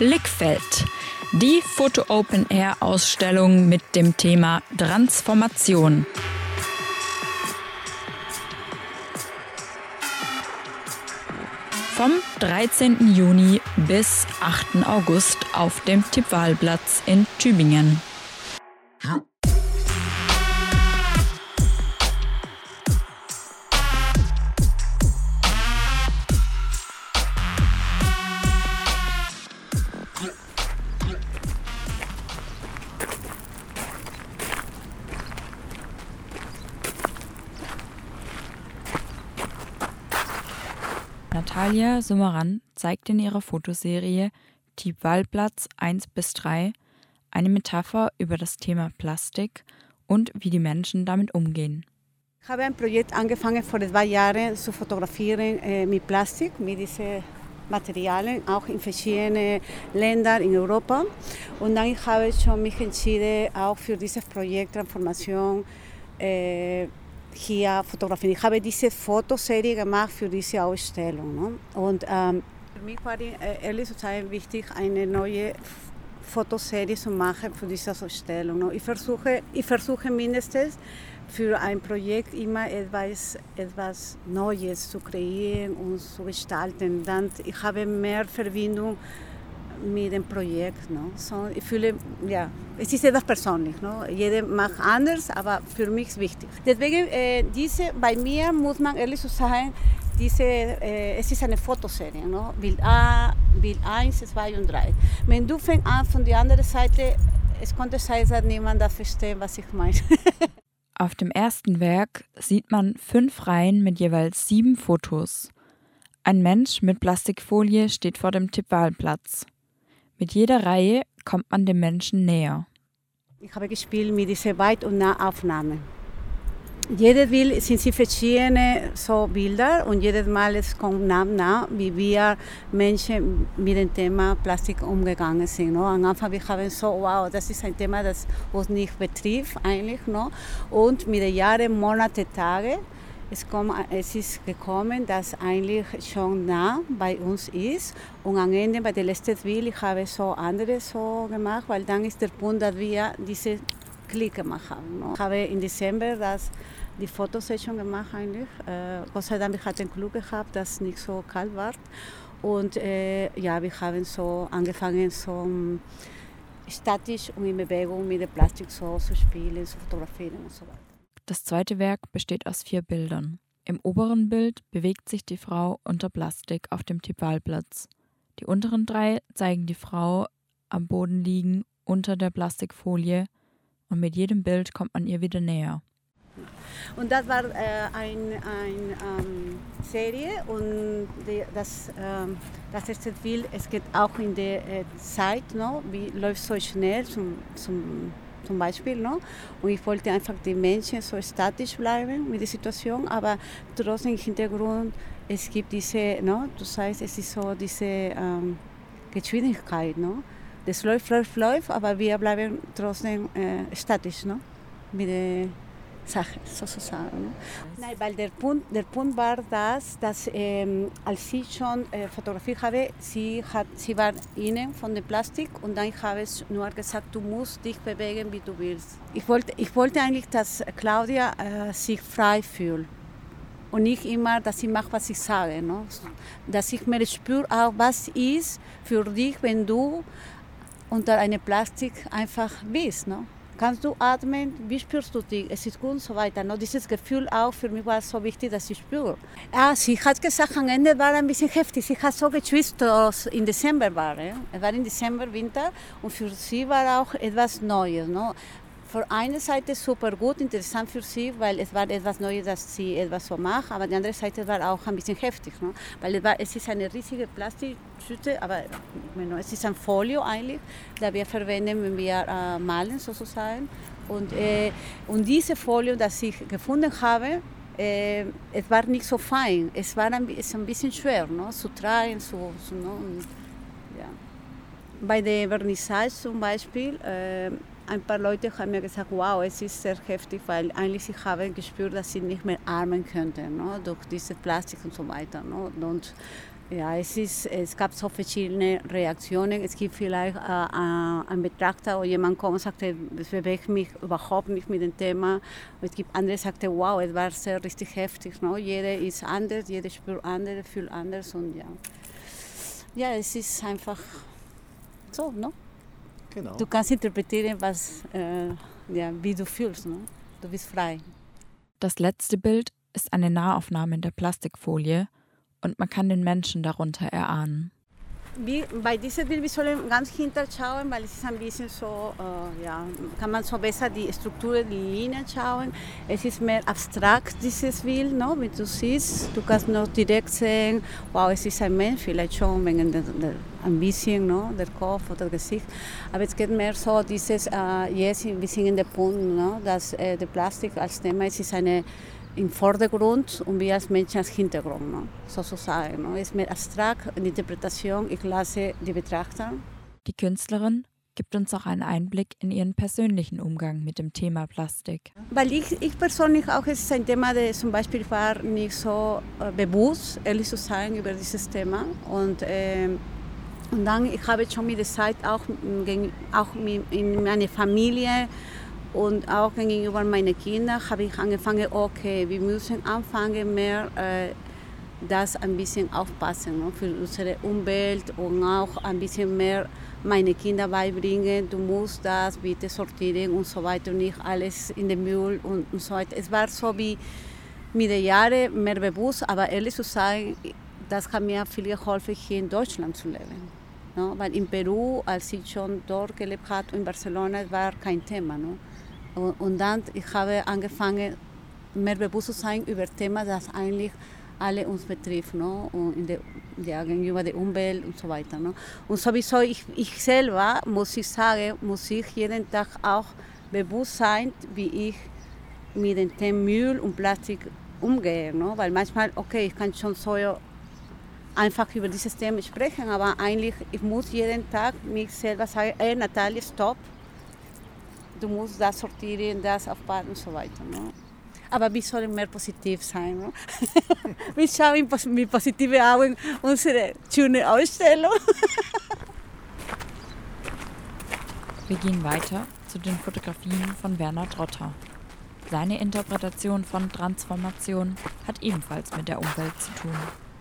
Blickfeld. Die Foto-Open-Air-Ausstellung mit dem Thema Transformation. Vom 13. Juni bis 8. August auf dem Thiepvalplatz in Tübingen. Natalia Summeran zeigt in ihrer Fotoserie Thiepvalplatz 1-3 eine Metapher über das Thema Plastik und wie die Menschen damit umgehen. Ich habe ein Projekt angefangen vor 2 Jahren zu fotografieren mit Plastik, mit diesen Materialien, auch in verschiedenen Ländern in Europa. Und dann habe ich mich entschieden, auch für dieses Projekt Transformation hier fotografieren. Ich habe diese Fotoserie gemacht für diese Ausstellung. Ne? Und für mich war ehrlich zu sein wichtig, eine neue Fotoserie zu machen für diese Ausstellung. Ne? Ich versuche mindestens für ein Projekt immer etwas Neues zu kreieren und zu gestalten. Dann ich habe mehr Verbindung mit dem Projekt. No? So, ich fühle, ja, es ist etwas persönlich. No? Jeder macht anders, aber für mich ist wichtig. Deswegen, bei mir muss man ehrlich sagen, es ist eine Fotoserie. No? Bild A, Bild 1, 2 und 3. Wenn du fängst an von der anderen Seite, es konnte sein, dass niemand da versteht, was ich meine. Auf dem ersten Werk sieht man 5 Reihen mit jeweils 7 Fotos. Ein Mensch mit Plastikfolie steht vor dem Thiepvalplatz. Mit jeder Reihe kommt man dem Menschen näher. Ich habe gespielt mit diesen Weit- und Nahaufnahmen. Jedes Bild sind verschiedene so Bilder und jedes Mal es kommt nah, wie wir Menschen mit dem Thema Plastik umgegangen sind. No? Am Anfang wir haben so, wow, das ist ein Thema, das uns nicht betrifft eigentlich. No? Und mit den Jahren, Monaten, Tagen, es ist gekommen, dass eigentlich schon nah bei uns ist. Und am Ende, bei der letzten Bild, ich habe so anderes so gemacht, weil dann ist der Punkt, dass wir diese Klick gemacht haben. No? Ich habe im Dezember die Fotosession gemacht eigentlich. Gott sei Dank, ich hatte Glück gehabt, dass es nicht so kalt war. Und ja, wir haben so angefangen, so statisch und in Bewegung mit dem Plastik so zu spielen, zu fotografieren und so weiter. Das zweite Werk besteht aus 4 Bildern. Im oberen Bild bewegt sich die Frau unter Plastik auf dem Thiepvalplatz. Die unteren 3 zeigen die Frau am Boden liegen unter der Plastikfolie und mit jedem Bild kommt man ihr wieder näher. Und das war eine Serie und das erste Bild, es geht auch in der Zeit, no? Wie läuft so schnell zum Beispiel. No? Und ich wollte einfach die Menschen so statisch bleiben mit der Situation, aber trotzdem im Hintergrund, es gibt diese, no? Du sagst, es ist so diese Geschwindigkeit. No? Das läuft, aber wir bleiben trotzdem statisch, no? Mit der Sache, sozusagen. No? Nein, weil der Punkt war dass als ich schon fotografiert habe, sie war innen von dem Plastik und dann habe ich nur gesagt, du musst dich bewegen, wie du willst. Ich wollte eigentlich, dass Claudia sich frei fühlt und nicht immer, dass sie macht, was ich sage. No? Dass ich mir spüre, auch was ist für dich, wenn du unter einem Plastik einfach bist. No? Kannst du atmen? Wie spürst du dich? Es ist gut und so weiter. No? Dieses Gefühl auch für mich war so wichtig, dass ich spüre. Sie hat gesagt, am Ende war ein bisschen heftig. Sie hat so geschwitzt, dass im Dezember war. Es war im Dezember, Winter und für sie war auch etwas Neues. No? Für eine Seite super gut, interessant für sie, weil es war etwas Neues, dass sie etwas so macht, aber die andere Seite war auch ein bisschen heftig, no? Weil es ist eine riesige Plastiktüte, aber es ist ein Folio eigentlich, das wir verwenden, wenn wir malen sozusagen. Und diese Folio, das ich gefunden habe, es war nicht so fein, es war ein bisschen schwer, no? Zu tragen, no? Ja. Bei der Vernissage zum Beispiel, ein paar Leute haben mir gesagt, wow, es ist sehr heftig, weil eigentlich ich habe gespürt, dass sie nicht mehr atmen könnten, no? Durch dieses Plastik und so weiter. No? Und Ja, es gab so verschiedene Reaktionen. Es gibt vielleicht einen Betrachter oder jemand kommt und sagt, es bewegt mich überhaupt nicht mit dem Thema. Und es gibt andere, die sagten, wow, es war sehr richtig heftig. No? Jeder ist anders, jeder spürt anders, fühlt anders. Und ja, es ist einfach so. No? Genau. Du kannst interpretieren, wie du fühlst. No? Du bist frei. Das letzte Bild ist eine Nahaufnahme in der Plastikfolie und man kann den Menschen darunter erahnen. Bei diesem Bild, wir sollen ganz hinterschauen, weil es ist ein bisschen so, kann man so besser die Struktur, die Linien schauen. Es ist mehr abstrakt, dieses Bild, no? Wie du siehst. Du kannst noch direkt sehen, wow, es ist ein Mensch, vielleicht schon wegen ein bisschen, no? Der Kopf oder das Gesicht. Aber es geht mehr so, dieses, jetzt ein bisschen in den Punkt, no? Dass der Plastik als Thema ist eine im Vordergrund und wir als Menschen als Hintergrund, no? Sozusagen. No? Es ist mehr abstrakt, eine Interpretation, ich lasse die Betrachter. Die Künstlerin gibt uns auch einen Einblick in ihren persönlichen Umgang mit dem Thema Plastik. Weil ich persönlich auch, es ist ein Thema, das zum Beispiel war nicht so bewusst, ehrlich zu sein, über dieses Thema. Und dann, ich habe schon mit der Zeit auch in meiner Familie und auch gegenüber meinen Kindern habe ich angefangen, okay, wir müssen anfangen mehr das ein bisschen aufpassen, no? Für unsere Umwelt und auch ein bisschen mehr meine Kinder beibringen, du musst das bitte sortieren und so weiter und nicht alles in den Müll und so weiter. Es war so wie mit den Jahren mehr bewusst, aber ehrlich zu sagen, das hat mir viel geholfen, hier in Deutschland zu leben. No? Weil in Peru, als ich schon dort gelebt habe, in Barcelona, war kein Thema. No? Und dann ich habe angefangen, mehr bewusst zu sein über Themen, das eigentlich alle uns betrifft, no? Und gegenüber der Umwelt und so weiter. No? Und sowieso, ich selber, muss ich sagen, muss ich jeden Tag auch bewusst sein, wie ich mit dem Thema Müll und Plastik umgehe. No? Weil manchmal, okay, ich kann schon so einfach über dieses Thema sprechen, aber eigentlich, ich muss jeden Tag mich selber sagen, Natalie, stopp. Du musst das sortieren, das aufbauen und so weiter. No? Aber wir sollen mehr positiv sein. No? Wir schauen mit positiven Augen unsere schöne Ausstellung. Wir gehen weiter zu den Fotografien von Werner Trotter. Seine Interpretation von Transformation hat ebenfalls mit der Umwelt zu tun.